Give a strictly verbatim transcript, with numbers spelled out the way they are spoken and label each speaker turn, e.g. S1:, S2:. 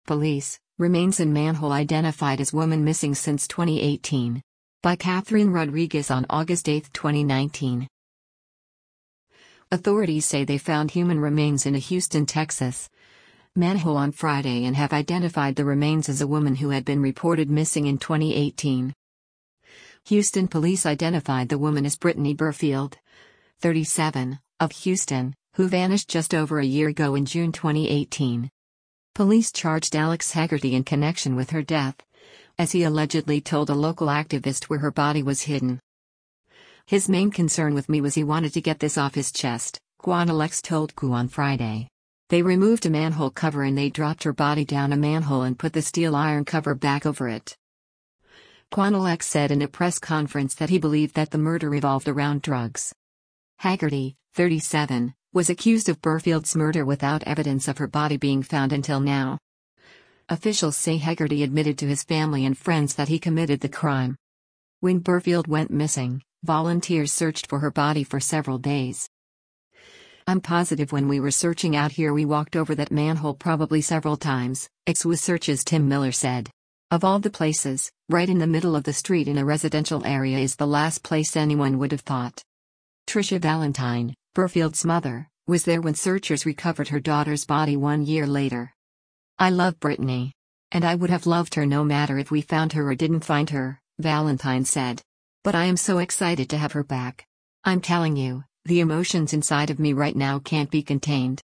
S1: Police, remains in manhole identified as woman missing since twenty eighteen. By Catherine Rodriguez on August eighth, twenty nineteen. Authorities say they found human remains in a Houston, Texas manhole on Friday and have identified the remains as a woman who had been reported missing in twenty eighteen. Houston police identified the woman as Brittany Burfield, thirty-seven, of Houston, who vanished just over a year ago in June twenty eighteen. Police charged Alex Haggerty in connection with her death, as he allegedly told a local activist where her body was hidden. His main concern with me was he wanted to get this off his chest, Quantilex told Q on Friday. They removed a manhole cover and they dropped her body down a manhole and put the steel iron cover back over it. Quantilex said in a press conference that he believed that the murder revolved around drugs. Haggerty, thirty-seven, was accused of Burfield's murder without evidence of her body being found until now. Officials say Haggerty admitted to his family and friends that he committed the crime. When Burfield went missing, volunteers searched for her body for several days. "I'm positive when we were searching out here we walked over that manhole probably several times," X W S Search's Tim Miller said. "Of all the places, right in the middle of the street in a residential area is the last place anyone would have thought." Tricia Valentine, Burfield's mother, was there when searchers recovered her daughter's body one year later. "I love Brittany. And I would have loved her no matter if we found her or didn't find her," Valentine said. "But I am so excited to have her back. I'm telling you, the emotions inside of me right now can't be contained."